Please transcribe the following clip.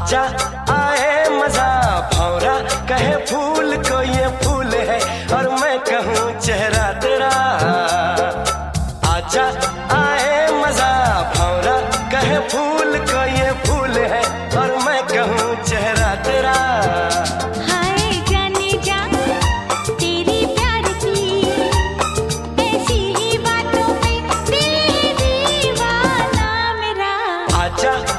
आजा आए मजा भौरा कहे फूल को ये फूल है और मैं कहूँ चेहरा तेरा। आजा आए मजा भौरा कहे फूल को ये फूल है और मैं कहूँ चेहरा तेरा। आजा